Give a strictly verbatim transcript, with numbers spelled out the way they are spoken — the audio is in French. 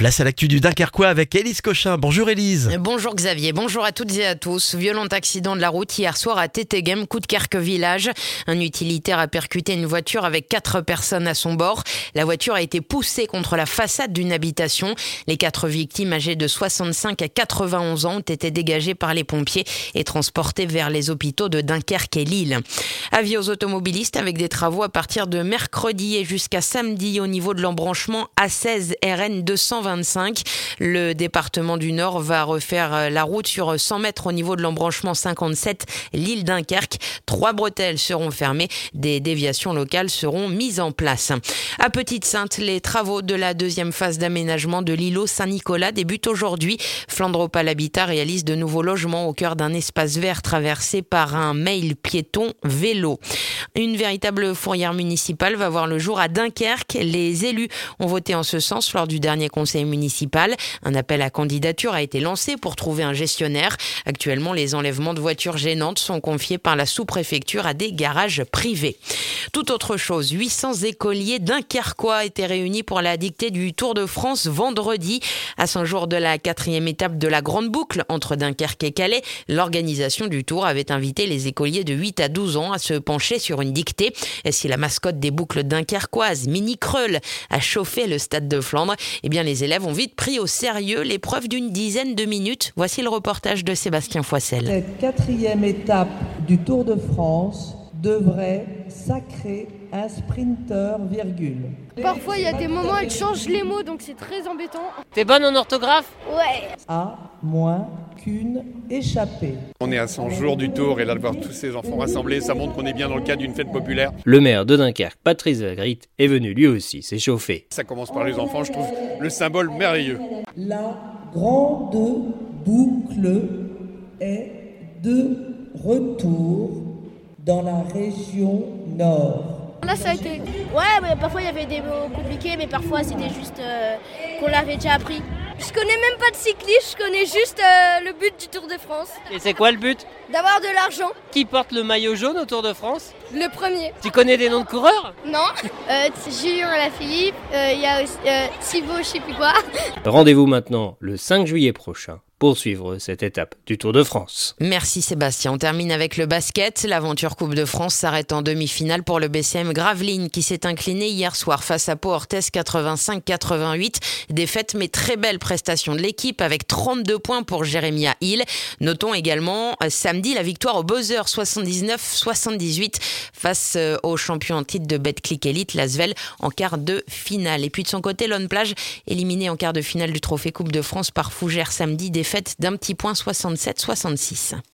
Place à l'actu du Dunkerquois avec Élise Cochin. Bonjour Élise. Bonjour Xavier, bonjour à toutes et à tous. Violent accident de la route hier soir à Tétéghem, Coudekerque village. Un utilitaire a percuté une voiture avec quatre personnes à son bord. La voiture a été poussée contre la façade d'une habitation. Les quatre victimes âgées de soixante-cinq à quatre-vingt-onze ans ont été dégagées par les pompiers et transportées vers les hôpitaux de Dunkerque et Lille. Avis aux automobilistes avec des travaux à partir de mercredi et jusqu'à samedi au niveau de l'embranchement A seize R N deux cent vingt-cinq. Le département du Nord va refaire la route sur cent mètres au niveau de l'embranchement cinquante-sept Lille-Dunkerque. Trois bretelles seront fermées. Des déviations locales seront mises en place. À Petite-Sainte, les travaux de la deuxième phase d'aménagement de l'îlot Saint-Nicolas débutent aujourd'hui. Flandropal Habitat réalise de nouveaux logements au cœur d'un espace vert traversé par un mail piéton vélo. Une véritable fourrière municipale va voir le jour à Dunkerque. Les élus ont voté en ce sens lors du dernier conseil municipal. Un appel à candidature a été lancé pour trouver un gestionnaire. Actuellement, les enlèvements de voitures gênantes sont confiés par la sous-préfecture à des garages privés. Tout autre chose, huit cents écoliers dunkerquois étaient réunis pour la dictée du Tour de France vendredi. À cent jours de la quatrième étape de la Grande Boucle entre Dunkerque et Calais, l'organisation du Tour avait invité les écoliers de huit à douze ans à se pencher sur une dictée. Et si la mascotte des boucles dunkerquoises, Mini Kreul, a chauffé le stade de Flandre, eh bien les élèves ont vite pris au sérieux l'épreuve d'une dizaine de minutes. Voici le reportage de Sébastien Foissel. Cette quatrième étape du Tour de France devrait sacrer un sprinter, virgule. Parfois, il y a des moments, elle change les mots, donc c'est très embêtant. T'es bonne en orthographe ? Ouais. À moins qu'une échappée. On est à cent jours du Tour et là de voir tous ces enfants rassemblés, ça montre qu'on est bien dans le cadre d'une fête populaire. Le maire de Dunkerque, Patrice Vergrit, est venu lui aussi s'échauffer. Ça commence par les enfants, je trouve le symbole merveilleux. La grande boucle est de retour dans la région nord. Là, ça a été... Ouais, mais parfois, il y avait des mots compliqués, mais parfois, c'était juste euh, qu'on l'avait déjà appris. Je connais même pas de cyclisme, je connais juste euh, le but du Tour de France. Et c'est quoi le but ? D'avoir de l'argent. Qui porte le maillot jaune au Tour de France ? Le premier. Tu connais des noms de coureurs ? Non. Euh, Julien Alaphilippe, il euh, y a aussi euh, Thibaut, je sais plus quoi. Rendez-vous maintenant le cinq juillet prochain pour suivre cette étape du Tour de France. Merci Sébastien. On termine avec le basket. L'aventure Coupe de France s'arrête en demi-finale pour le B C M Gravelines qui s'est incliné hier soir face à Pau-Orthez quatre-vingt-cinq quatre-vingt-huit. Défaite mais très belle prestation de l'équipe avec trente-deux points pour Jérémia Hill. Notons également samedi la victoire au buzzer soixante-dix-neuf soixante-dix-huit face au champion en titre de Betclic Elite, l'Asvel, en quart de finale. Et puis de son côté, Lone Plage, éliminé en quart de finale du Trophée Coupe de France par Fougères samedi, défaite d'un petit point soixante-sept soixante-six.